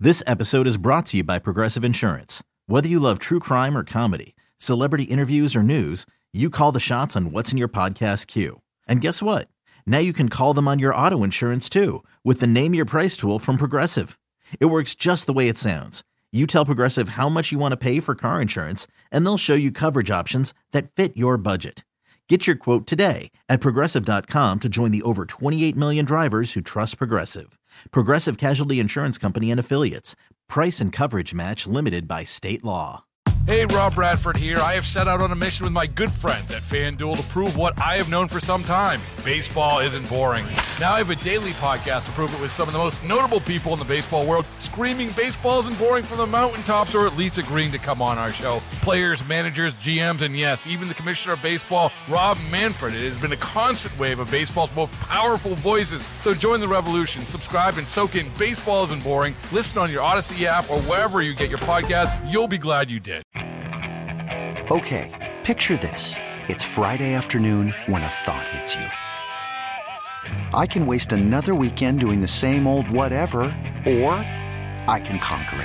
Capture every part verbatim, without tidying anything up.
This episode is brought to you by Progressive Insurance. Whether you love true crime or comedy, celebrity interviews or news, you call the shots on what's in your podcast queue. And guess what? Now you can call them on your auto insurance too with the Name Your Price tool from Progressive. It works just the way it sounds. You tell Progressive how much you want to pay for car insurance, and they'll show you coverage options that fit your budget. Get your quote today at Progressive dot com to join the over twenty-eight million drivers who trust Progressive. Progressive Casualty Insurance Company and Affiliates. Price and coverage match limited by state law. Hey, Rob Bradford here. I have set out on a mission with my good friends at FanDuel to prove what I have known for some time. Baseball isn't boring. Now I have a daily podcast to prove it with some of the most notable people in the baseball world, screaming baseball isn't boring from the mountaintops, or at least agreeing to come on our show. Players, managers, G Ms, and yes, even the commissioner of baseball, Rob Manfred. It has been a constant wave of baseball's most powerful voices. So join the revolution. Subscribe and soak in Baseball Isn't Boring. Listen on your Odyssey app or wherever you get your podcasts. You'll be glad you did. Okay, picture this. It's Friday afternoon when a thought hits you. I can waste another weekend doing the same old whatever, or I can conquer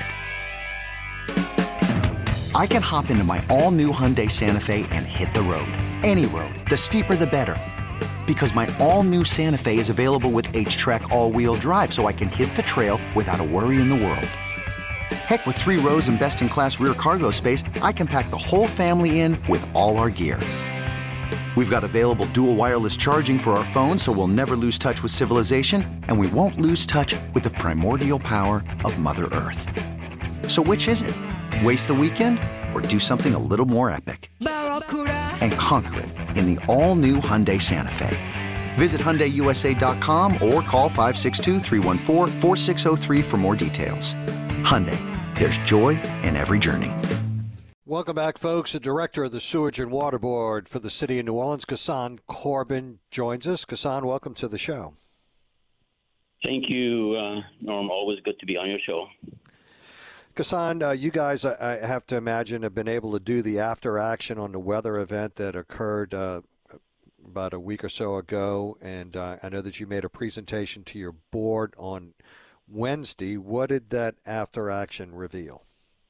it. I can hop into my all-new Hyundai Santa Fe and hit the road. Any road. The steeper, the better. Because my all-new Santa Fe is available with H-Track all-wheel drive, so I can hit the trail without a worry in the world. Heck, with three rows and best-in-class rear cargo space, I can pack the whole family in with all our gear. We've got available dual wireless charging for our phones, so we'll never lose touch with civilization, and we won't lose touch with the primordial power of Mother Earth. So which is it? Waste the weekend or do something a little more epic? And conquer it in the all-new Hyundai Santa Fe. Visit Hyundai U S A dot com or call five six two, three one four, four six zero three for more details. Hyundai. There's joy in every journey. Welcome back, folks. The director of the Sewage and Water Board for the city of New Orleans, Ghassan Corbin, joins us. Ghassan, welcome to the show. Thank you, uh, Norm. Always good to be on your show. Ghassan, uh, you guys, I, I have to imagine, have been able to do the after action on the weather event that occurred uh, about a week or so ago. And uh, I know that you made a presentation to your board on Wednesday. What did that after action reveal?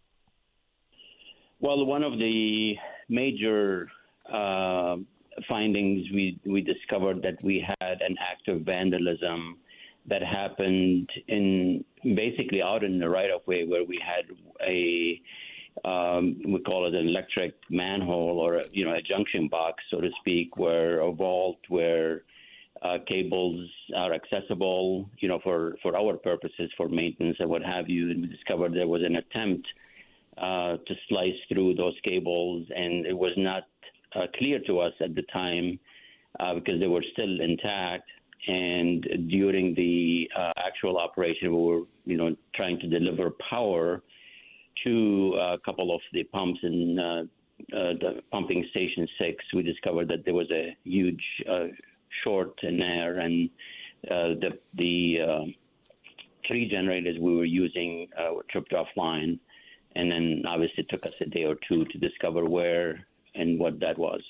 Well, one of the major uh, findings, we, we discovered that we had an act of vandalism that happened in basically out in the right-of-way, where we had a, um, we call it an electric manhole, or, a, you know, a junction box, so to speak, where a vault where Uh, cables are accessible, you know, for, for our purposes, for maintenance and what have you. And we discovered there was an attempt uh, to slice through those cables, and it was not uh, clear to us at the time uh, because they were still intact. And during the uh, actual operation, we were, you know, trying to deliver power to a couple of the pumps in uh, uh, the pumping station six. We discovered that there was a huge uh, short in there, and uh, the the uh, three generators we were using uh, were tripped offline, and then obviously it took us a day or two to discover where and what that was.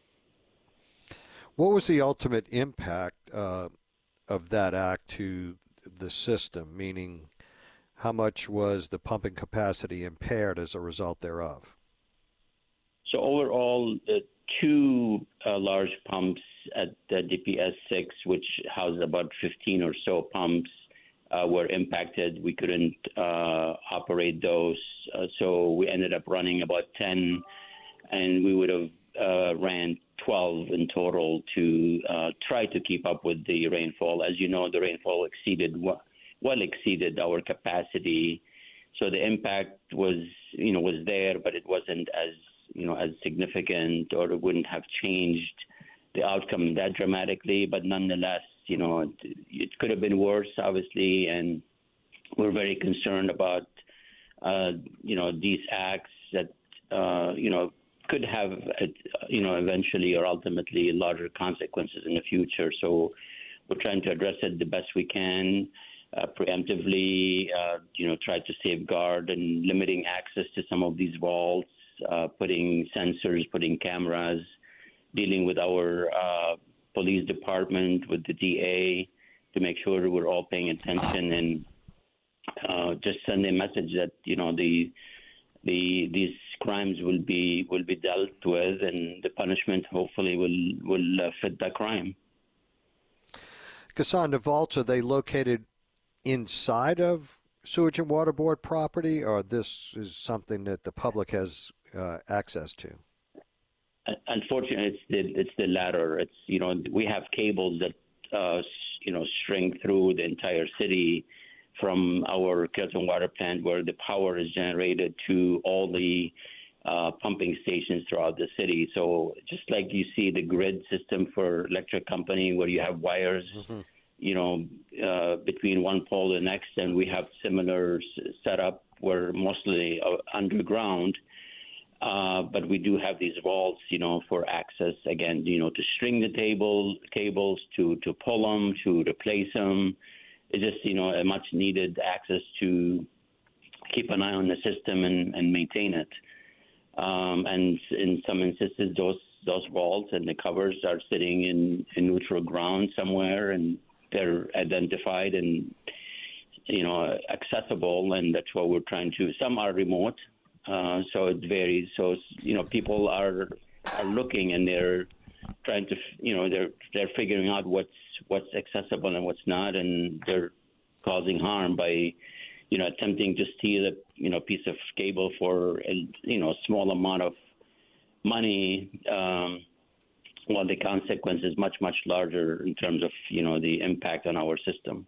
What was the ultimate impact uh, of that act to the system, meaning how much was the pumping capacity impaired as a result thereof? So overall, the two uh, large pumps at the D P S six, which housed about fifteen or so pumps, uh, were impacted. We couldn't uh, operate those, uh, so we ended up running about ten, and we would have uh, ran twelve in total to uh, try to keep up with the rainfall. As you know, the rainfall exceeded well exceeded our capacity, so the impact was you know was there, but it wasn't as you know as significant, or it wouldn't have changed the outcome that dramatically. But nonetheless, you know, it, it could have been worse, obviously, and we're very concerned about, uh, you know, these acts that, uh, you know, could have, you know, eventually or ultimately larger consequences in the future. So we're trying to address it the best we can, uh, preemptively, uh, you know, try to safeguard and limiting access to some of these vaults, uh, putting sensors, putting cameras, dealing with our uh, police department, with the D A, to make sure we're all paying attention and uh, just send a message that you know the the these crimes will be will be dealt with, and the punishment hopefully will will uh, fit the crime. Ghassan, the vaults, are they located inside of Sewage and Water Board property, or this is something that the public has uh, access to? Unfortunately, it's the it's the latter. It's you know we have cables that uh, you know string through the entire city from our Kelton Water Plant, where the power is generated, to all the uh, pumping stations throughout the city. So just like you see the grid system for electric company, where you have wires, mm-hmm. you know, uh, between one pole and the next, and we have similar setup where mostly uh, underground. Uh, but we do have these vaults, you know, for access, again, you know, to string the table cables, to, to pull them, to replace them. It's just, you know, a much needed access to keep an eye on the system and, and maintain it. Um, and in some instances, those those vaults and the covers are sitting in, in neutral ground somewhere, and they're identified and, you know, accessible, and that's what we're trying to. Some are remote. Uh, so it varies. So, you know, people are are looking, and they're trying to, you know, they're they're figuring out what's what's accessible and what's not, and they're causing harm by, you know, attempting to steal a, you know, piece of cable for a, you know, small amount of money, um, while the consequence is much, much larger in terms of, you know, the impact on our system.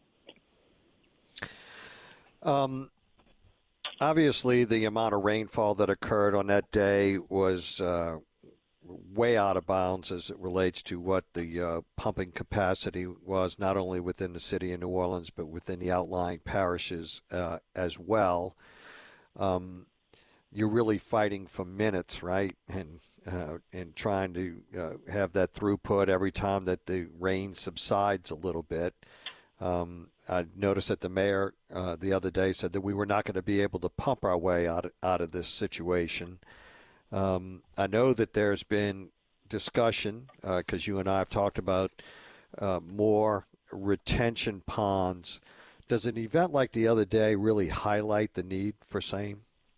Um. Obviously, the amount of rainfall that occurred on that day was uh, way out of bounds as it relates to what the uh, pumping capacity was, not only within the city of New Orleans, but within the outlying parishes uh, as well. Um, you're really fighting for minutes, right? And uh, and trying to uh, have that throughput every time that the rain subsides a little bit. Um, I noticed that the mayor uh, the other day said that we were not going to be able to pump our way out of, out of this situation. Um, I know that there's been discussion, because uh, you and I have talked about uh, more retention ponds. Does an event like the other day really highlight the need for same?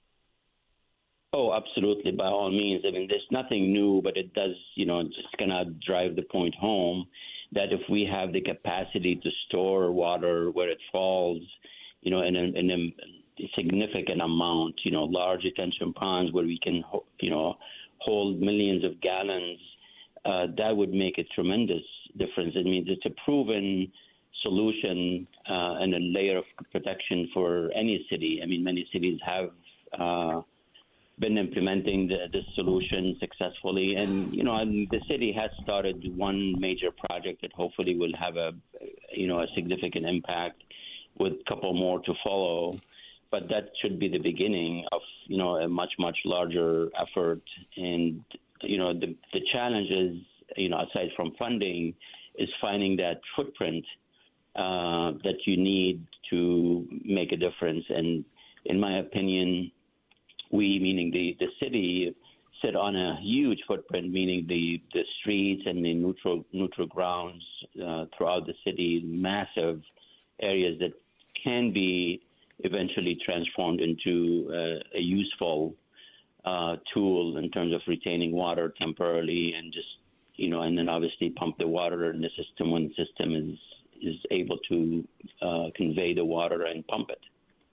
Oh, absolutely, by all means. I mean, there's nothing new, but it does, you know, just kind of drive the point home that if we have the capacity to store water where it falls, you know, in a, in a significant amount, you know, large retention ponds where we can, you know, hold millions of gallons, uh, that would make a tremendous difference. I mean, it's a proven solution uh, and a layer of protection for any city. I mean, many cities have uh, been implementing the, this solution successfully. And, you know, and the city has started one major project that hopefully will have a, you know, a significant impact, with a couple more to follow. But that should be the beginning of, you know, a much, much larger effort. And, you know, the, the challenge is, you know, aside from funding, is finding that footprint uh, that you need to make a difference. And in my opinion, we, meaning the, the city, sit on a huge footprint, meaning the, the streets and the neutral neutral grounds uh, throughout the city, massive areas that can be eventually transformed into uh, a useful uh, tool in terms of retaining water temporarily, and just, you know, and then obviously pump the water in the system when the system is, is able to uh, convey the water and pump it.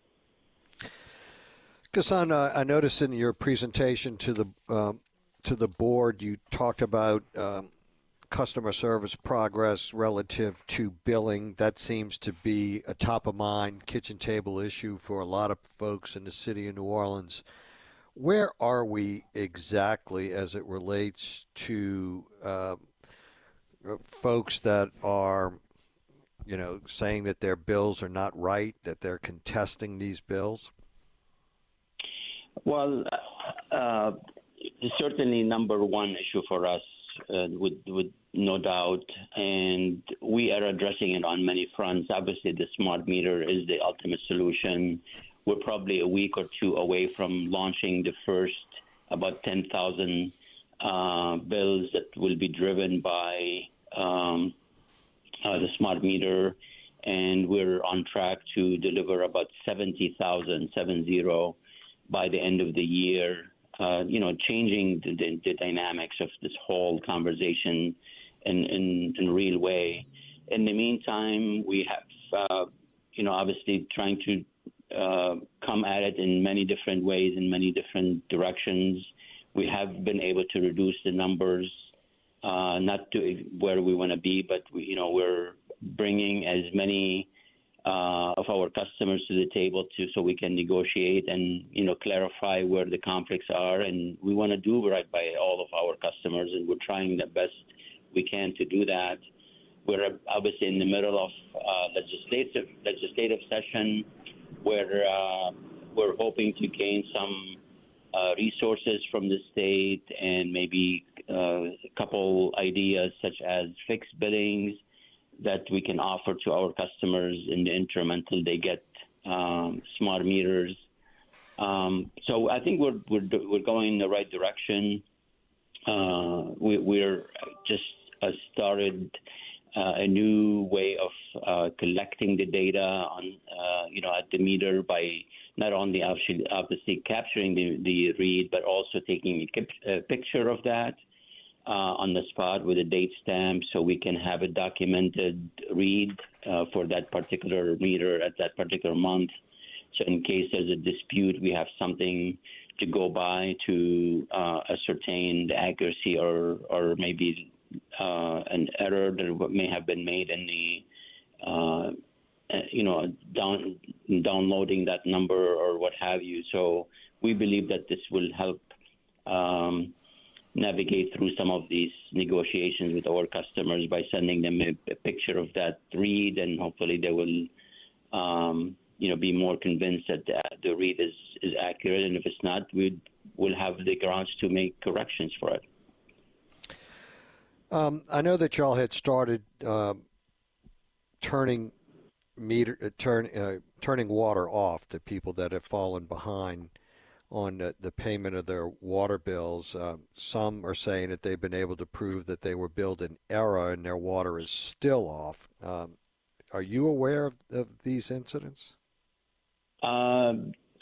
Ghassan, uh, I noticed in your presentation to the um, to the board, you talked about um, customer service progress relative to billing. That seems to be a top-of-mind kitchen table issue for a lot of folks in the city of New Orleans. Where are we exactly as it relates to uh, folks that are, you know, saying that their bills are not right, that they're contesting these bills? Well, uh, certainly number one issue for us, uh, with, with no doubt, and we are addressing it on many fronts. Obviously, the smart meter is the ultimate solution. We're probably a week or two away from launching the first about ten thousand uh, bills that will be driven by um, uh, the smart meter. and we're on track to deliver about seventy thousand, seven zero, by the end of the year. Uh, you know, changing the, the, the dynamics of this whole conversation in, in, in a real way. In the meantime, we have, uh, you know, obviously trying to uh, come at it in many different ways, in many different directions. We have been able to reduce the numbers, uh, not to where we want to be, but, we, you know, we're bringing as many Uh, of our customers to the table to so we can negotiate and, you know, clarify where the conflicts are. And we want to do right by all of our customers, and we're trying the best we can to do that. We're obviously in the middle of uh, legislative legislative session where uh, we're hoping to gain some uh, resources from the state and maybe uh, a couple ideas such as fixed billings that we can offer to our customers in the interim until they get um, smart meters. Um, so I think we're we're we're going in the right direction. Uh, we, we're just uh, started uh, a new way of uh, collecting the data on uh, you know at the meter by not only obviously, obviously capturing the, the read, but also taking a, a picture of that Uh, on the spot with a date stamp, so we can have a documented read uh, for that particular meter at that particular month. So in case there's a dispute, we have something to go by to uh, ascertain the accuracy or or maybe uh, an error that may have been made in the uh, you know down downloading that number or what have you. So we believe that this will help Um, navigate through some of these negotiations with our customers by sending them a, a picture of that read, and hopefully they will, um, you know, be more convinced that the, the read is, is accurate. And if it's not, we will have the grounds to make corrections for it. Um, I know that y'all had started uh, turning meter, uh, turn, uh, turning water off to people that have fallen behind on the, the payment of their water bills. Uh, some are saying that they've been able to prove that they were billed in error and their water is still off. Um, are you aware of, of these incidents? Uh,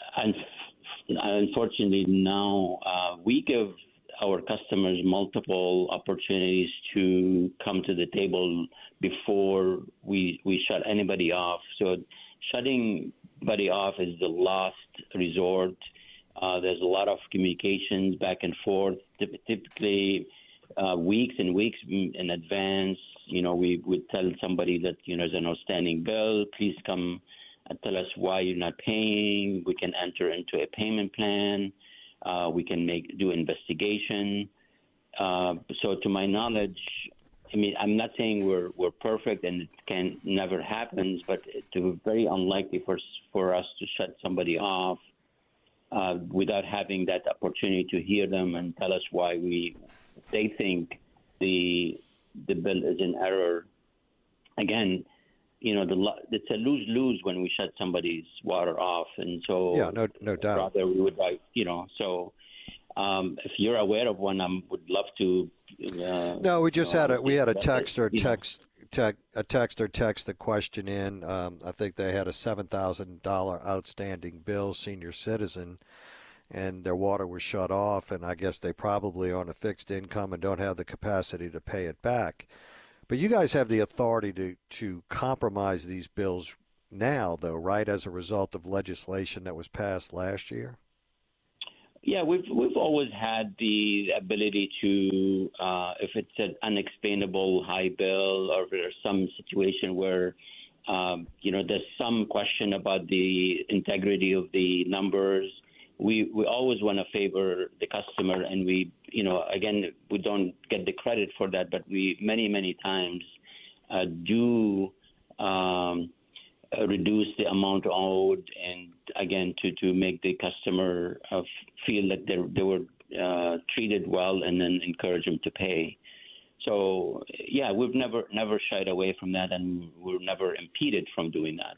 unfortunately, no. Uh, we give our customers multiple opportunities to come to the table before we, we shut anybody off. So shutting anybody off is the last resort. Uh, there's a lot of communications back and forth, typically uh, weeks and weeks in advance. You know, we would tell somebody that, you know, there's an outstanding bill. Please come and tell us why you're not paying. We can enter into a payment plan. Uh, we can make do investigation. Uh, so to my knowledge, I mean, I'm not saying we're we're perfect and it can never happens, but it's very unlikely for for us to shut somebody off Uh, without having that opportunity to hear them and tell us why we they think the the bill is in error. Again, you know, the it's a lose-lose when we shut somebody's water off, and so yeah, no, no doubt. Rather, we would like, you know, so um, if you're aware of one, I would love to. Uh, no, we just uh, had a we had a text or it, text. Te- a texter text the question in. Um, I think they had a seven thousand dollars outstanding bill, senior citizen, and their water was shut off. And I guess they probably are on a fixed income and don't have the capacity to pay it back. But you guys have the authority to, to compromise these bills now, though, right, as a result of legislation that was passed last year? Yeah, we've we've always had the ability to, uh, if it's an unexplainable high bill or there's some situation where, um, you know, there's some question about the integrity of the numbers, we, we always want to favor the customer. And we, you know, again, we don't get the credit for that, but we many, many times uh, do um, uh, reduce the amount owed, and again to, to make the customer uh, feel that they they were uh, treated well, and then encourage them to pay. So yeah, we've never never shied away from that, and we're never impeded from doing that.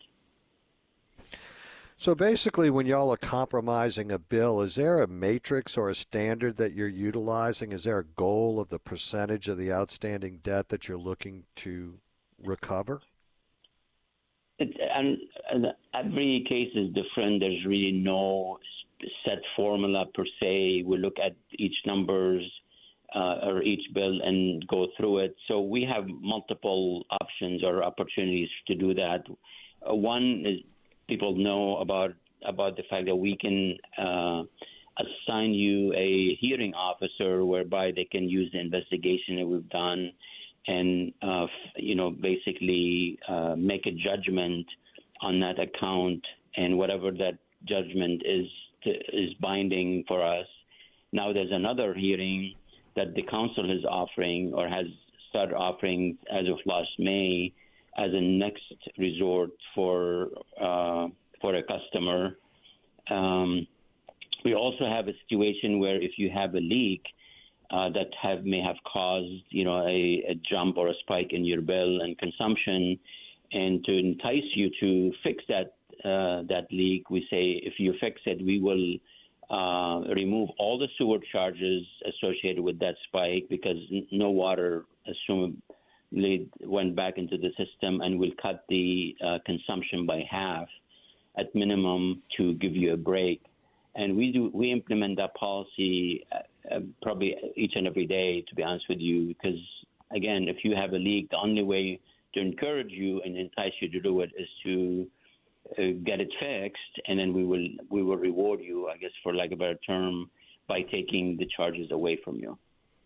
So basically, when y'all are compromising a bill, is there a matrix or a standard that you're utilizing? Is there a goal of the percentage of the outstanding debt that you're looking to recover? It, and, and every case is different. There's really no set formula per se. We look at each numbers uh, or each bill and go through it. So we have multiple options or opportunities to do that. Uh, one is people know about about the fact that we can uh, assign you a hearing officer whereby they can use the investigation that we've done and, uh, you know, basically uh, make a judgment on that account, and whatever that judgment is to, is binding for us. Now there's another hearing that the council is offering or has started offering as of last May as a next resort for uh, for a customer. Um, we also have a situation where if you have a leak uh, that have may have caused, you know, a, a jump or a spike in your bill and consumption, and to entice you to fix that uh, that leak, we say if you fix it, we will uh, remove all the sewer charges associated with that spike because n- no water assumably went back into the system, and we'll cut the uh, consumption by half at minimum to give you a break. And we do we implement that policy uh, uh, probably each and every day, to be honest with you, because, again, if you have a leak, the only way to encourage you and entice you to do it is to uh, get it fixed, and then we will we will reward you, I guess, for lack of a better term, by taking the charges away from you.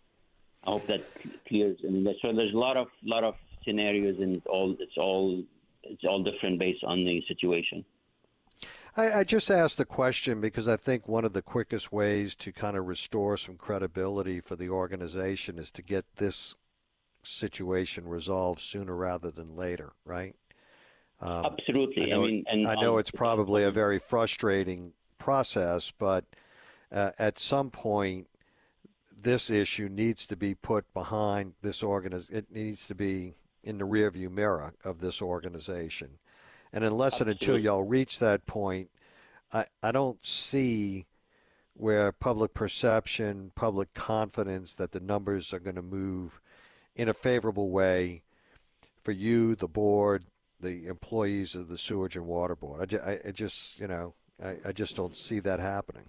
I hope that clears. I mean, that's, so there's a lot of lot of scenarios, and it's all it's all it's all different based on the situation. I, I just asked the question because I think one of the quickest ways to kind of restore some credibility for the organization is to get this situation resolved sooner rather than later, right? Um, Absolutely. I know, I mean, and I know um, it's probably a very frustrating process, but uh, at some point, this issue needs to be put behind this organization. It needs to be in the rearview mirror of this organization. And unless and until y'all reach that point, I, I don't see where public perception, public confidence that the numbers are going to move in a favorable way for you, the board, the employees of the Sewage and Water Board. I, ju- I, I just, you know, I, I just don't see that happening.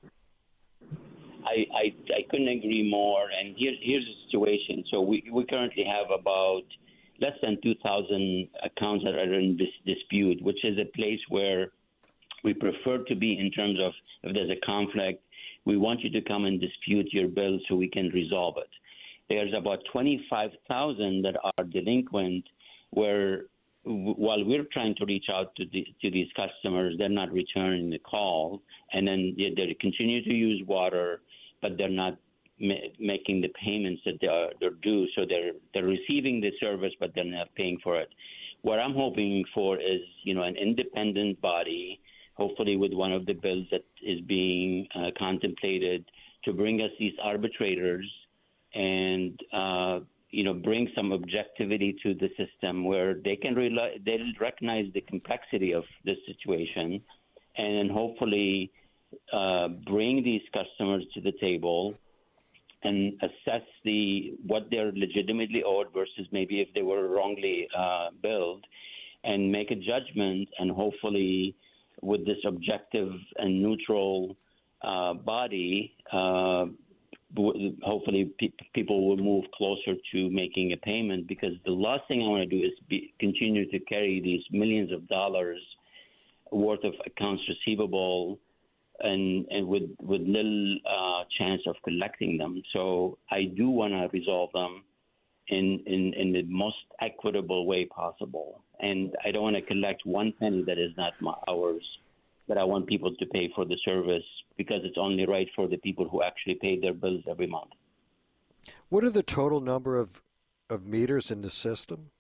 I, I, I couldn't agree more. And here's here's the situation. So we, we currently have about less than two thousand accounts that are in this dispute, which is a place where we prefer to be in terms of if there's a conflict, we want you to come and dispute your bill so we can resolve it. There's about twenty-five thousand that are delinquent where w- while we're trying to reach out to, the, to these customers, they're not returning the call, and then they, they continue to use water, but they're not ma- making the payments that they are, they're due. So they're they're receiving the service, but they're not paying for it. What I'm hoping for is, you know, an independent body, hopefully with one of the bills that is being uh, contemplated, to bring us these arbitrators and, uh, you know, bring some objectivity to the system where they can rely, they recognize the complexity of this situation, and hopefully uh, bring these customers to the table and assess the what they're legitimately owed versus maybe if they were wrongly uh, billed, and make a judgment, and hopefully with this objective and neutral uh, body, uh, hopefully pe- people will move closer to making a payment, because the last thing I want to do is be, continue to carry these millions of dollars worth of accounts receivable and, and with, with little uh, chance of collecting them. So I do want to resolve them in, in, in the most equitable way possible. And I don't want to collect one penny that is not my, ours, but I want people to pay for the service because it's only right for the people who actually pay their bills every month. What are the total number of, of meters in the system?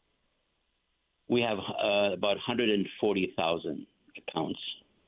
We have uh, about one hundred forty thousand accounts.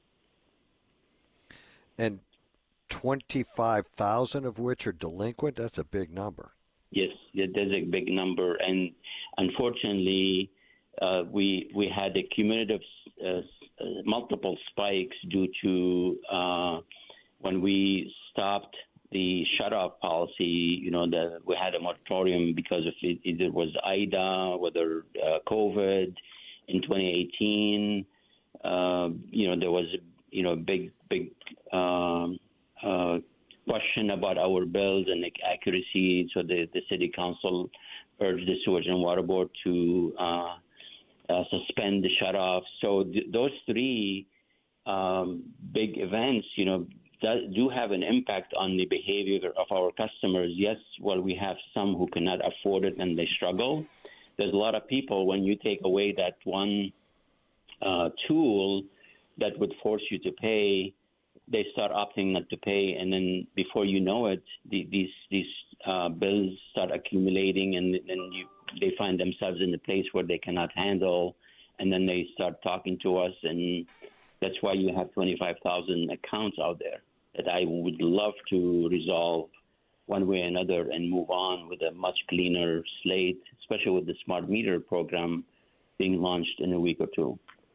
And twenty-five thousand of which are delinquent? That's a big number. Yes, there's a big number. And unfortunately, uh, we we had a cumulative uh, multiple spikes due to uh, when we stopped the shut-off policy. You know, the, we had a moratorium because of it, either it was I D A, whether uh, COVID, in twenty eighteen. Uh, you know, there was, you know, big, big um, uh, question about our bills and the accuracy. So the, the city council urged the Sewage and Water Board to uh, uh, suspend the shutoff. So th- those three um, big events, you know, do, do have an impact on the behavior of our customers. Yes, well, we have some who cannot afford it and they struggle. There's a lot of people, when you take away that one uh, tool that would force you to pay, they start opting not to pay, and then before you know it, the, these these uh, bills start accumulating, and then you, they find themselves in a place where they cannot handle, and then they start talking to us, and that's why you have twenty-five thousand accounts out there that I would love to resolve one way or another and move on with a much cleaner slate, especially with the smart meter program being launched in a week or two.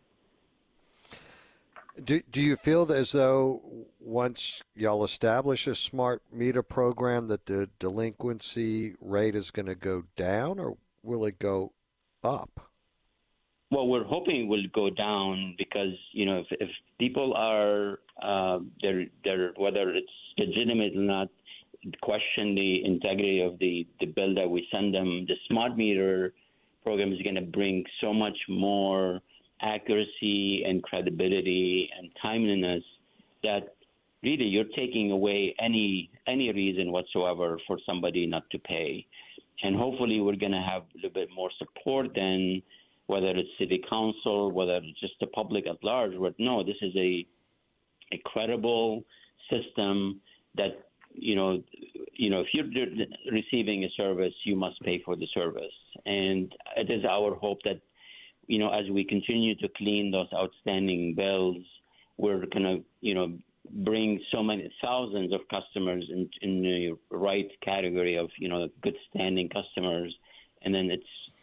Do do you feel as though once y'all establish a smart meter program that the delinquency rate is going to go down, or will it go up? Well, we're hoping it will go down because, you know, if, if people are, uh, they're, they're, whether it's legitimate or not, question the integrity of the, the bill that we send them, the smart meter program is going to bring so much more accuracy and credibility and timeliness that really you're taking away any any reason whatsoever for somebody not to pay. And hopefully we're going to have a little bit more support than whether it's city council, whether it's just the public at large. But no, this is a a credible system that, you know, you know, if you're receiving a service, you must pay for the service. And it is our hope that, you know, as we continue to clean those outstanding bills, we're going to, you know, bring so many thousands of customers in, in the right category of, you know, good standing customers. And then it's,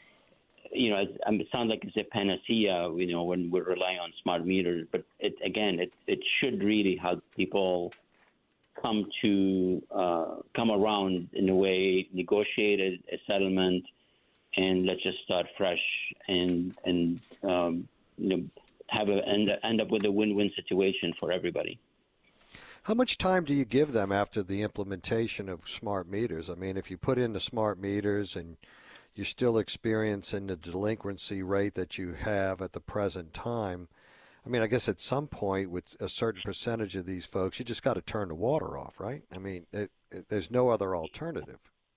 you know, it, it sounds like it's a panacea, you know, when we're relying on smart meters. But it, again, it, it should really help people come to uh, come around in a way, negotiate a, a settlement, and let's just start fresh and and um, you know, have a end, end up with a win-win situation for everybody. How much time do you give them after the implementation of smart meters? I mean, if you put in the smart meters and you're still experiencing the delinquency rate that you have at the present time, I mean, I guess at some point with a certain percentage of these folks, you just got to turn the water off, right? I mean, it, it, there's no other alternative.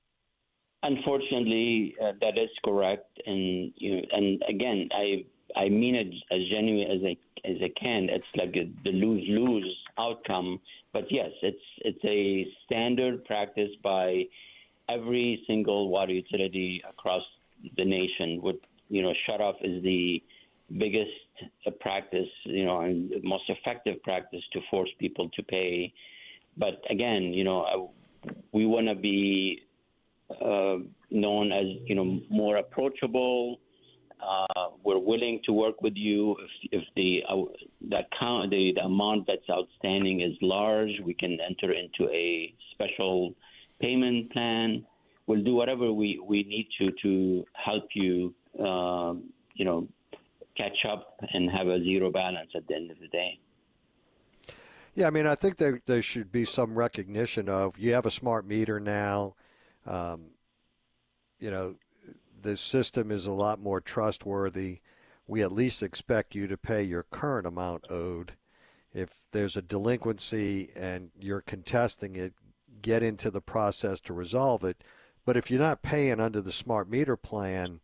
Unfortunately, uh, that is correct, and you know, and again, I I mean it as genuine as I as I can. It's like a, the lose-lose outcome, but yes, it's it's a standard practice by every single water utility across the nation. With you know, shutoff is the biggest practice, you know, and the most effective practice to force people to pay. But again, you know, we want to be Uh, known as, you know, more approachable. Uh, we're willing to work with you if, if the uh, that count the, the amount that's outstanding is large. We can enter into a special payment plan. We'll do whatever we, we need to to help you, uh, you know, catch up and have a zero balance at the end of the day. Yeah, I mean, I think there there should be some recognition of you have a smart meter now. Um, you know, the system is a lot more trustworthy. We at least expect you to pay your current amount owed. If there's a delinquency and you're contesting it, get into the process to resolve it. But if you're not paying under the smart meter plan,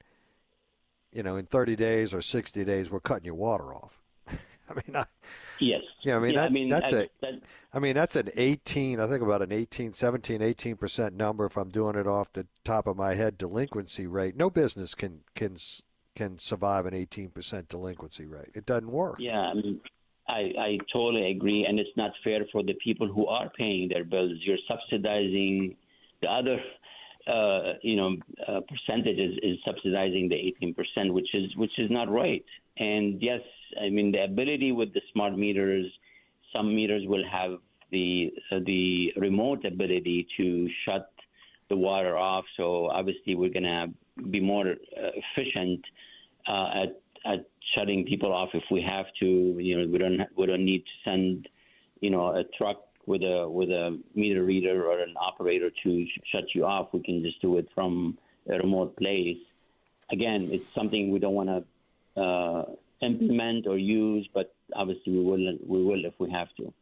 you know, in thirty days or sixty days, we're cutting your water off. I mean, I, yes. Yeah, I mean, yeah, that, I mean that's I, a, that, I mean, that's an eighteen, I think about an eighteen, seventeen, eighteen percent number if I'm doing it off the top of my head delinquency rate. No business can, can, can survive an eighteen percent delinquency rate. It doesn't work. Yeah, I mean, I, I totally agree, and it's not fair for the people who are paying their bills. You're subsidizing the other, uh, you know, uh, percentages is subsidizing the eighteen percent, which is which is not right. And yes, I mean the ability with the smart meters, some meters will have the uh, the remote ability to shut the water off. So obviously we're going to be more uh, efficient uh, at at shutting people off if we have to. You know, we don't we don't need to send, you know, a truck with a with a meter reader or an operator to sh- shut you off. We can just do it from a remote place. Again, it's something we don't want to uh, implement or use, but obviously we will we will if we have to.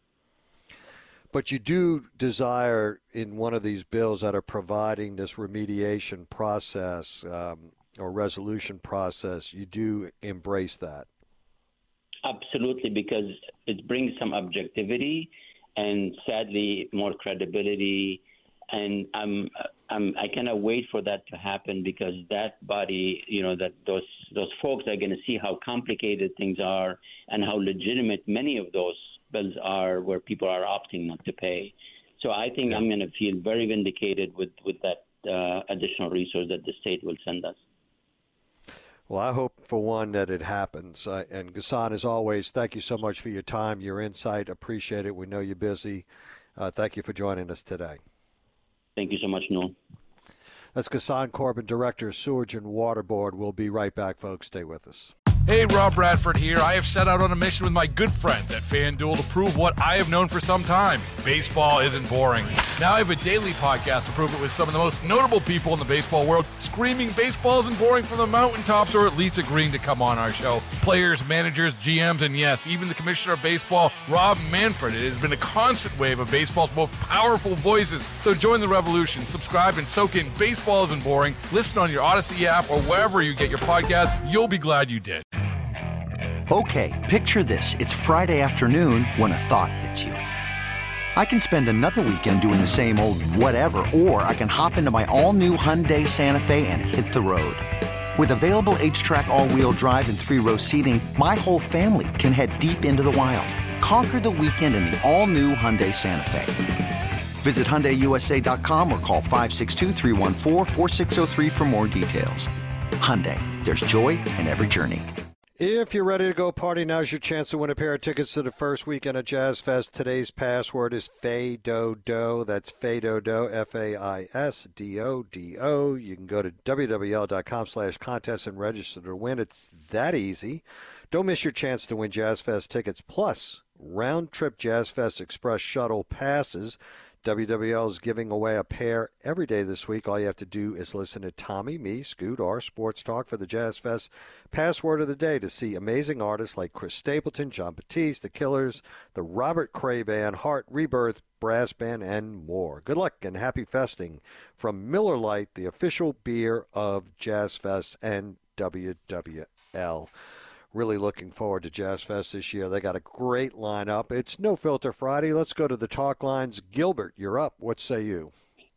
But you do desire in one of these bills that are providing this remediation process um, or resolution process, you do embrace that. Absolutely, because it brings some objectivity and sadly more credibility. And I'm, I'm, I cannot wait for that to happen because that body, you know, that those those folks are going to see how complicated things are and how legitimate many of those bills are where people are opting not to pay. So I think yeah. I'm going to feel very vindicated with, with that uh, additional resource that the state will send us. Well, I hope, for one, that it happens. Uh, and Ghassan, as always, thank you so much for your time, your insight. Appreciate it. We know you're busy. Uh, thank you for joining us today. Thank you so much, Noel. That's Ghassan Corbin, Director of Sewerage and Water Board. We'll be right back, folks. Stay with us. Hey, Rob Bradford here. I have set out on a mission with my good friends at FanDuel to prove what I have known for some time. Baseball isn't boring. Now I have a daily podcast to prove it with some of the most notable people in the baseball world, screaming baseball isn't boring from the mountaintops, or at least agreeing to come on our show. Players, managers, G Ms, and yes, even the Commissioner of Baseball, Rob Manfred. It has been a constant wave of baseball's most powerful voices. So join the revolution. Subscribe and soak in Baseball Isn't Boring. Listen on your Odyssey app or wherever you get your podcasts. You'll be glad you did. Okay, picture this. It's Friday afternoon when a thought hits you. I can spend another weekend doing the same old whatever, or I can hop into my all-new Hyundai Santa Fe and hit the road. With available H-Track all-wheel drive and three-row seating, my whole family can head deep into the wild. Conquer the weekend in the all-new Hyundai Santa Fe. Visit Hyundai U S A dot com or call five six two, three one four, four six zero three for more details. Hyundai, there's joy in every journey. If you're ready to go party, now's your chance to win a pair of tickets to the first weekend of Jazz Fest. Today's password is FAIDODO. That's FAIDODO, F A I S D O D O. You can go to W W L dot com slash contest and register to win. It's that easy. Don't miss your chance to win Jazz Fest tickets, plus round-trip Jazz Fest Express shuttle passes. W W L is giving away a pair every day this week. All you have to do is listen to Tommy, me, Scoot, or Sports Talk for the Jazz Fest password of the day to see amazing artists like Chris Stapleton, John Batiste, The Killers, the Robert Cray Band, Heart, Rebirth, Brass Band, and more. Good luck and happy festing from Miller Lite, the official beer of Jazz Fest and W W L. Really looking forward to Jazz Fest this year. They got a great lineup. It's No Filter Friday. Let's go to the talk lines. Gilbert, you're up. What say you?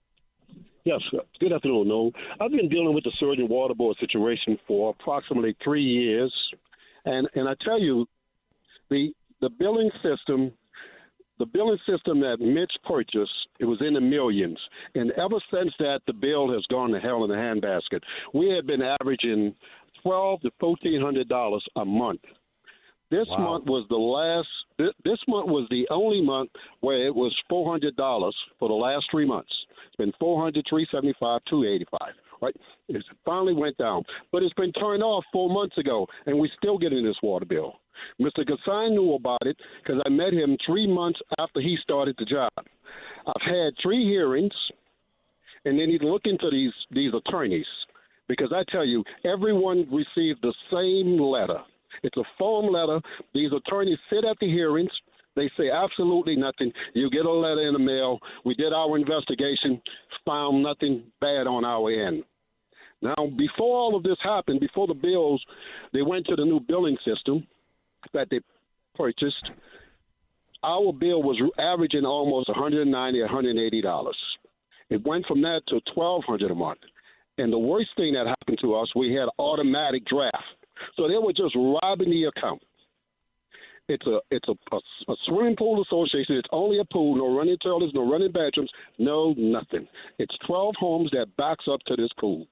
Yes, good afternoon, Noel. I've been dealing with the Sewerage and Water Board situation for approximately three years. And and I tell you, the the billing system, the billing system that Mitch purchased, it was in the millions. And ever since that, the bill has gone to hell in a handbasket. We have been averaging twelve to fourteen hundred dollars a month. This wow. month was the last. This, this month was the only month where it was four hundred dollars for the last three months. It's been four hundred, three seventy-five, two eighty-five. Right? It finally went down, but it's been turned off four months ago, and we're still getting this water bill. Mister Ghassan knew about it because I met him three months after he started the job. I've had three hearings, and they need to look into these these attorneys. Because I tell you, everyone received the same letter. It's a form letter. These attorneys sit at the hearings. They say absolutely nothing. You get a letter in the mail. We did our investigation, found nothing bad on our end. Now, before all of this happened, before the bills, they went to the new billing system that they purchased. Our bill was averaging almost one hundred ninety dollars, one hundred eighty dollars. It went from that to twelve hundred dollars a month. And the worst thing that happened to us, we had automatic draft. So they were just robbing the account. It's a it's a, a, a swimming pool association. It's only a pool, no running toilets, no running bathrooms, no nothing. It's twelve homes that backs up to this pool.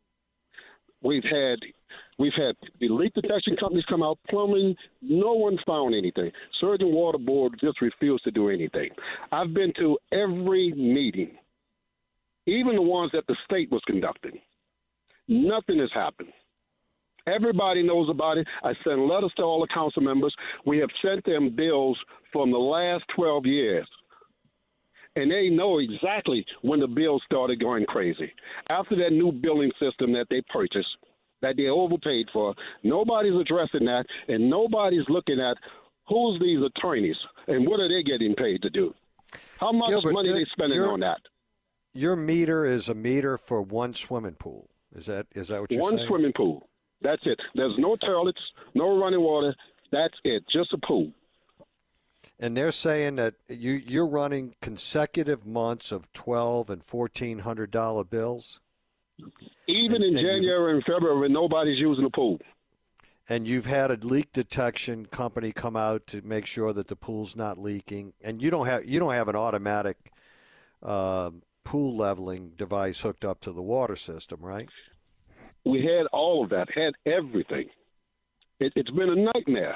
We've had we've had the leak detection companies come out, plumbing. No one found anything. Sewerage and Water Board just refused to do anything. I've been to every meeting, even the ones that the state was conducting. Nothing has happened. Everybody knows about it. I sent letters to all the council members. We have sent them bills from the last twelve years. And they know exactly when the bills started going crazy. After that new billing system that they purchased, that they overpaid for, nobody's addressing that, and nobody's looking at who's these attorneys and what are they getting paid to do. How much Gilbert, money are they spending on that? Your meter is a meter for one swimming pool. Is that is that what you're one saying? One swimming pool. That's it. There's no toilets, no running water. That's it. Just a pool. And they're saying that you you're running consecutive months of twelve and fourteen hundred dollar bills. Even and, in and January and February, when nobody's using the pool. And you've had a leak detection company come out to make sure that the pool's not leaking. And you don't have you don't have an automatic uh, pool leveling device hooked up to the water system, right? We had all of that, had everything. It, it's been a nightmare.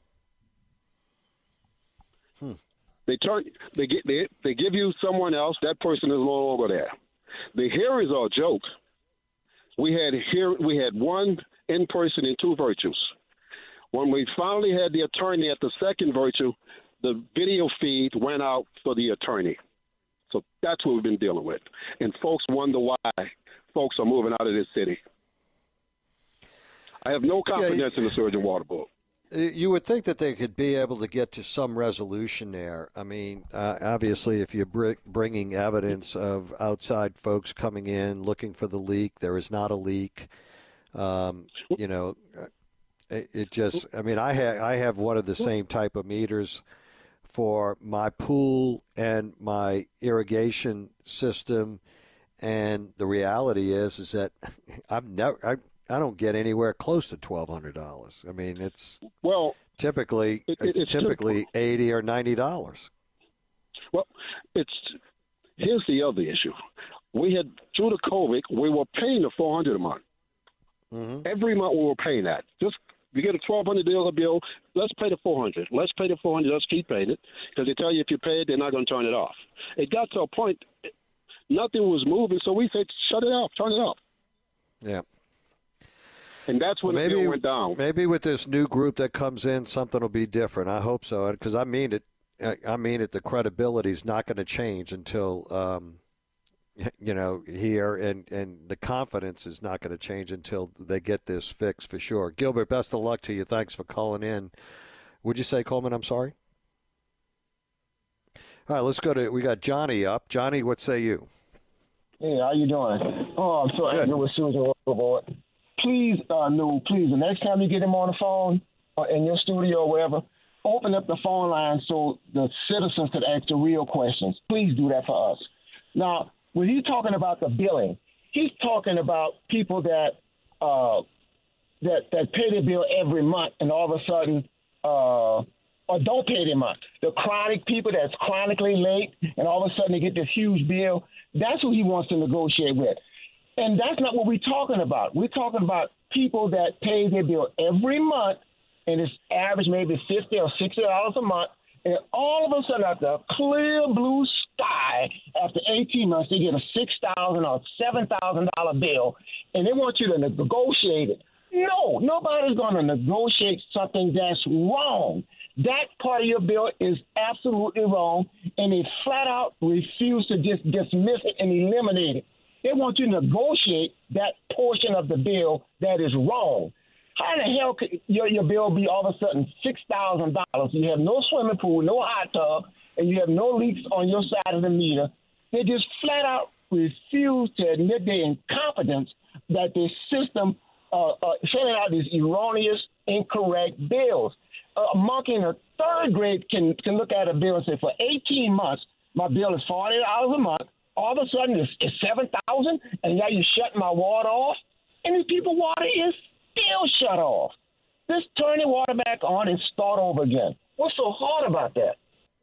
Hmm. They turn, they get, they, they give you someone else. That person is no longer there. The hearings are a joke. We had here, we had one in person and two virtues. When we finally had the attorney at the second virtue, the video feed went out for the attorney. So that's what we've been dealing with. And folks wonder why folks are moving out of this city. I have no confidence yeah, you, in the Surgeon Water Board. You would think that they could be able to get to some resolution there. I mean, uh, obviously, if you're br- bringing evidence of outside folks coming in looking for the leak, there is not a leak. Um, you know, it, it just, I mean, I, ha- I have one of the same type of meters for my pool and my irrigation system. And the reality is, is that I've never, I, I don't get anywhere close to twelve hundred dollars. I mean, it's well typically it, it's, it's typically typical. eighty or ninety dollars. Well, it's here's the other issue. We had through the COVID, we were paying the four hundred a month. Mm-hmm. Every month we were paying that. Just you get a twelve hundred dollar bill, let's pay the four hundred. Let's pay the four hundred. Let's keep paying it because they tell you if you pay it, they're not going to turn it off. It got to a point, nothing was moving, so we said, shut it off, turn it off. Yeah. And that's when maybe, the bill went down. Maybe with this new group that comes in, something will be different. I hope so, because I mean it. I mean it. The credibility is not going to change until, um, you know, here, and, and the confidence is not going to change until they get this fixed for sure. Gilbert, best of luck to you. Thanks for calling in. Would you say, Coleman? I'm sorry. All right, let's go to. We got Johnny up. Johnny, what say you? Hey, how you doing? Oh, I'm so angry with Susan Board. Please, uh, no, please, the next time you get him on the phone or in your studio or wherever, open up the phone line so the citizens could ask the real questions. Please do that for us. Now, when he's talking about the billing, he's talking about people that uh, that that pay their bill every month and all of a sudden uh, or don't pay their month. The chronic people that's chronically late and all of a sudden they get this huge bill. That's who he wants to negotiate with. And that's not what we're talking about. We're talking about people that pay their bill every month, and it's average maybe fifty or sixty dollars a month. And all of a sudden, after a clear blue sky, after eighteen months, they get a six thousand dollars or seven thousand dollars bill, and they want you to negotiate it. No, nobody's going to negotiate something that's wrong. That part of your bill is absolutely wrong, and they flat out refuse to just dismiss it and eliminate it. They want you to negotiate that portion of the bill that is wrong. How the hell could your, your bill be all of a sudden six thousand dollars? You have no swimming pool, no hot tub, and you have no leaks on your side of the meter. They just flat out refuse to admit their incompetence that this system uh, uh, sending out these erroneous, incorrect bills. Uh, a monkey in the third grade can, can look at a bill and say, for eighteen months, my bill is forty dollars a month. All of a sudden, it's, it's seven thousand dollars, and now you shut my water off, and these people's water is still shut off. Just turn the water back on and start over again. What's so hard about that?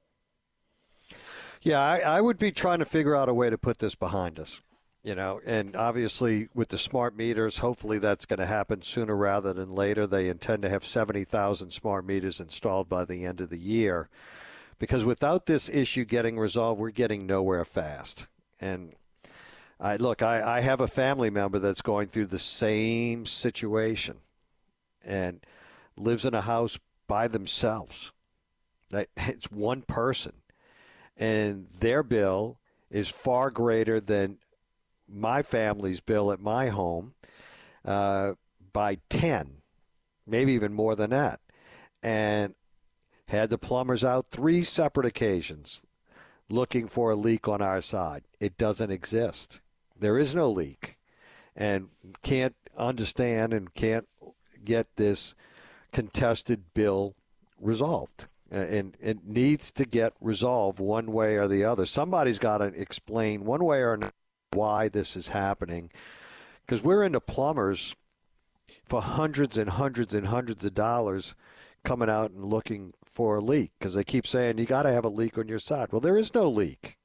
Yeah, I, I would be trying to figure out a way to put this behind us, you know, and obviously with the smart meters, hopefully that's going to happen sooner rather than later. They intend to have seventy thousand smart meters installed by the end of the year, because without this issue getting resolved, we're getting nowhere fast. And I look, I, I have a family member that's going through the same situation. and lives in a house by themselves. That it's one person, and their bill is far greater than my family's bill at my home uh, by ten, maybe even more than that. And had the plumbers out three separate occasions looking for a leak on our side. It doesn't exist. There is no leak, and can't understand and can't get this contested bill resolved. And it needs to get resolved one way or the other. Somebody's got to explain one way or another why this is happening, because we're into plumbers for hundreds and hundreds and hundreds of dollars coming out and looking for a leak, because they keep saying you got to have a leak on your side. Well, there is no leak.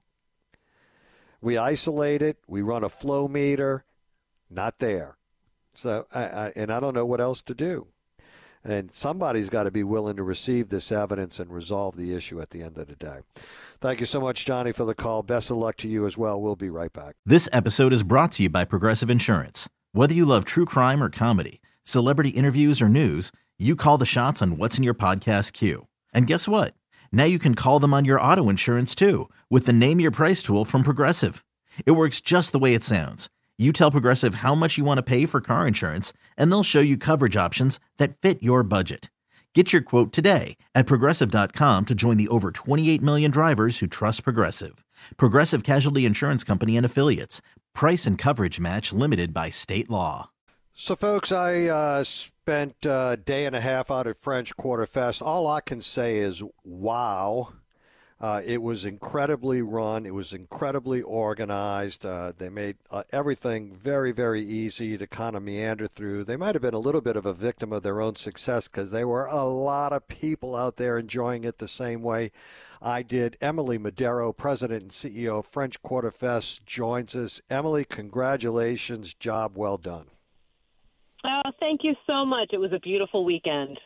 We isolate it. We run a flow meter. Not there. So, I, I, and I don't know what else to do. And somebody's got to be willing to receive this evidence and resolve the issue at the end of the day. Thank you so much, Johnny, for the call. Best of luck to you as well. We'll be right back. This episode is brought to you by Progressive Insurance. Whether you love true crime or comedy, celebrity interviews or news, you call the shots on what's in your podcast queue. And guess what? Now you can call them on your auto insurance too with the Name Your Price tool from Progressive. It works just the way it sounds. You tell Progressive how much you want to pay for car insurance, and they'll show you coverage options that fit your budget. Get your quote today at Progressive dot com to join the over twenty-eight million drivers who trust Progressive. Progressive Casualty Insurance Company and Affiliates. Price and coverage match limited by state law. So, folks, I uh, spent a day and a half out at French Quarter Fest. All I can say is, wow. Uh, it was incredibly run. It was incredibly organized. Uh, they made uh, everything very, very easy to kind of meander through. They might have been a little bit of a victim of their own success because there were a lot of people out there enjoying it the same way I did. Emily Madero, President and C E O of French Quarter Fest, joins us. Emily, congratulations. Job well done. Oh, thank you so much. It was a beautiful weekend.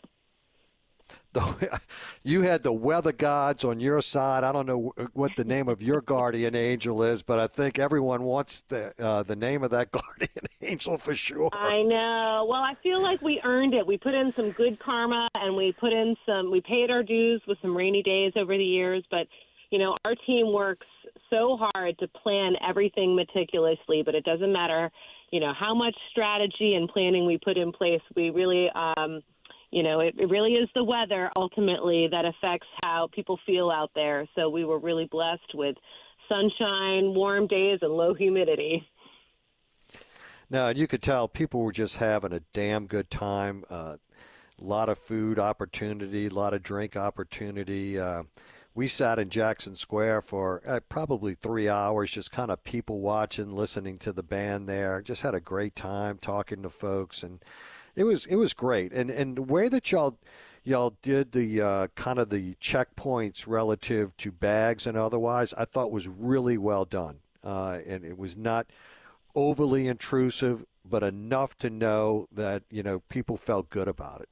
You had the weather gods on your side. I don't know what the name of your guardian angel is, but I think everyone wants the uh, the name of that guardian angel for sure. I know. Well, I feel like we earned it. We put in some good karma, and we put in some. We paid our dues with some rainy days over the years, but you know, our team works so hard to plan everything meticulously, but it doesn't matter, you know, how much strategy and planning we put in place. We really. Um, You know, it, it really is the weather ultimately that affects how people feel out there. So we were really blessed with sunshine, warm days, and low humidity. Now, and you could tell people were just having a damn good time. A uh, lot of food opportunity, a lot of drink opportunity. Uh, we sat in Jackson Square for uh, probably three hours, just kind of people watching, listening to the band there. Just had a great time talking to folks, and It was it was great, and and the way that y'all y'all did the uh, kind of the checkpoints relative to bags and otherwise, I thought was really well done, uh, and it was not overly intrusive, but enough to know that you know people felt good about it.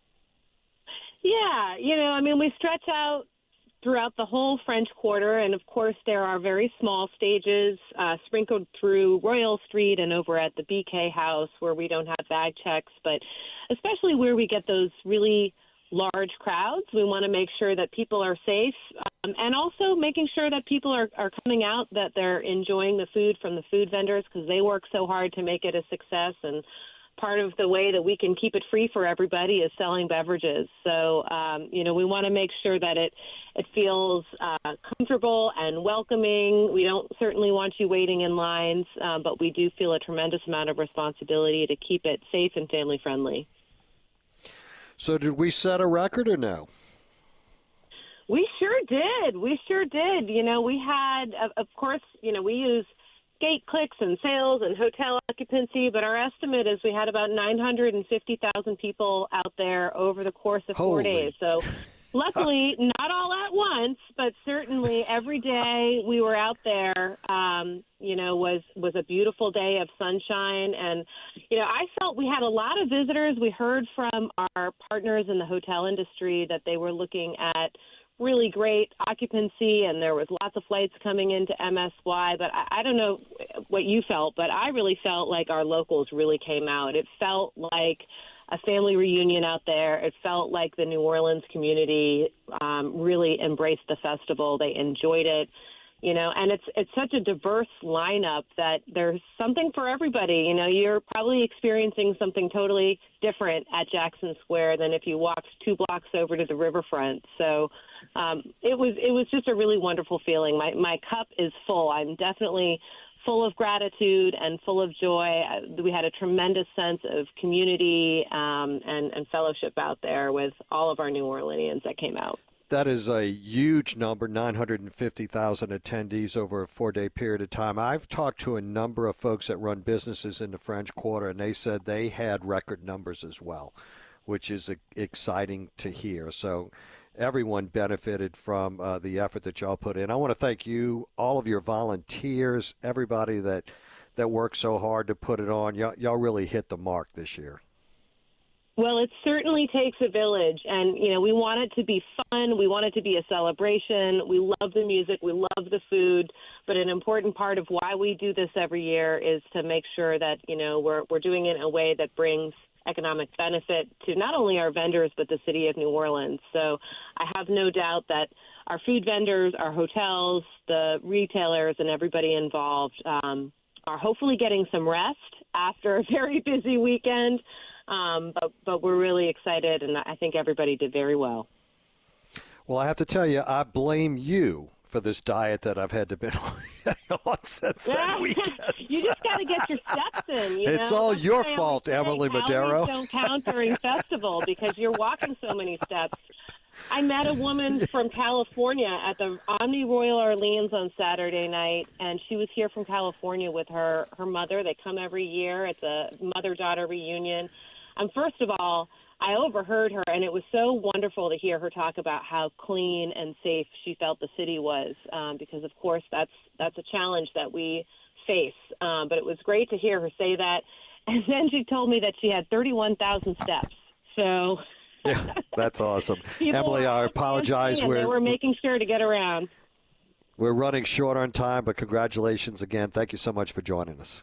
Yeah, you know, I mean, we stretch out throughout the whole French Quarter, and of course there are very small stages uh, sprinkled through Royal Street and over at the B K House where we don't have bag checks, but especially where we get those really large crowds, we want to make sure that people are safe, um, and also making sure that people are, are coming out, that they're enjoying the food from the food vendors, because they work so hard to make it a success. And part of the way that we can keep it free for everybody is selling beverages. So, um, you know, we want to make sure that it it feels uh, comfortable and welcoming. We don't certainly want you waiting in lines, uh, but we do feel a tremendous amount of responsibility to keep it safe and family friendly. So did we set a record or no? We sure did. We sure did. You know, we had, of course, you know, we use gate clicks and sales and hotel occupancy, but our estimate is we had about nine hundred fifty thousand people out there over the course of four Holy. days. So luckily, not all at once, but certainly every day we were out there, um, you know, was, was a beautiful day of sunshine. And, you know, I felt we had a lot of visitors. We heard from our partners in the hotel industry that they were looking at really great occupancy, and there was lots of flights coming into M S Y. But I, I don't know what you felt, but I really felt like our locals really came out. It felt like a family reunion out there. It felt like the New Orleans community um, really embraced the festival. They enjoyed it. You know, and it's it's such a diverse lineup that there's something for everybody. You know, you're probably experiencing something totally different at Jackson Square than if you walked two blocks over to the riverfront. So um, it was it was just a really wonderful feeling. My my cup is full. I'm definitely full of gratitude and full of joy. We had a tremendous sense of community um, and, and fellowship out there with all of our New Orleanians that came out. That is a huge number, nine hundred fifty thousand attendees over a four-day period of time. I've talked to a number of folks that run businesses in the French Quarter, and they said they had record numbers as well, which is exciting to hear. So everyone benefited from uh, the effort that y'all put in. I want to thank you, all of your volunteers, everybody that, that worked so hard to put it on. Y'all, y'all really hit the mark this year. Well, it certainly takes a village, and, you know, we want it to be fun. We want it to be a celebration. We love the music. We love the food. But an important part of why we do this every year is to make sure that, you know, we're we're doing it in a way that brings economic benefit to not only our vendors but the city of New Orleans. So I have no doubt that our food vendors, our hotels, the retailers, and everybody involved um, are hopefully getting some rest after a very busy weekend. Um, but, but we're really excited, and I think everybody did very well. Well, I have to tell you, I blame you for this diet that I've had to be on since that weekend. You just got to get your steps in. You it's know? all That's your why I fault, always say Emily calories Madero. Don't count during festival because you're walking so many steps. I met a woman from California at the Omni Royal Orleans on Saturday night, and she was here from California with her, her mother. They come every year. It's a mother-daughter reunion. And first of all, I overheard her, and it was so wonderful to hear her talk about how clean and safe she felt the city was, um, because, of course, that's that's a challenge that we face. Um, but it was great to hear her say that. And then she told me that she had thirty-one thousand steps. So yeah, that's awesome. Emily, I apologize. We're, we're, we're making sure to get around. We're running short on time, but congratulations again. Thank you so much for joining us.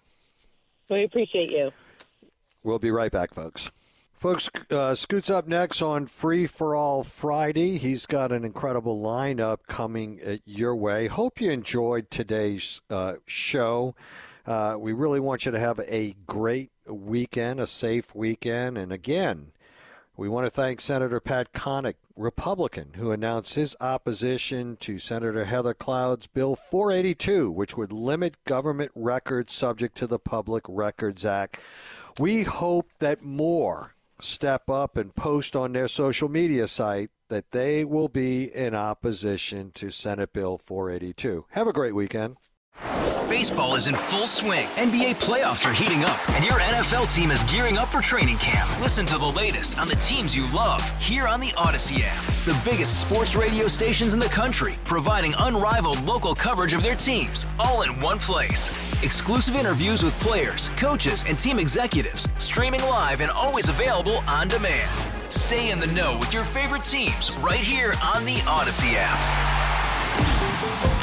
We appreciate you. We'll be right back, folks. Folks, uh, Scoot's up next on Free for All Friday. He's got an incredible lineup coming uh, your way. Hope you enjoyed today's uh, show. Uh, we really want you to have a great weekend, a safe weekend. And again, we want to thank Senator Pat Connick, Republican, who announced his opposition to Senator Heather Cloud's Bill four eighty-two, which would limit government records subject to the Public Records Act. We hope that more step up and post on their social media site that they will be in opposition to Senate Bill four eighty-two. Have a great weekend. Baseball is in full swing. N B A playoffs are heating up, and your N F L team is gearing up for training camp. Listen to the latest on the teams you love here on the Odyssey app. The biggest sports radio stations in the country, providing unrivaled local coverage of their teams, all in one place. Exclusive interviews with players, coaches, and team executives, streaming live and always available on demand. Stay in the know with your favorite teams right here on the Odyssey app.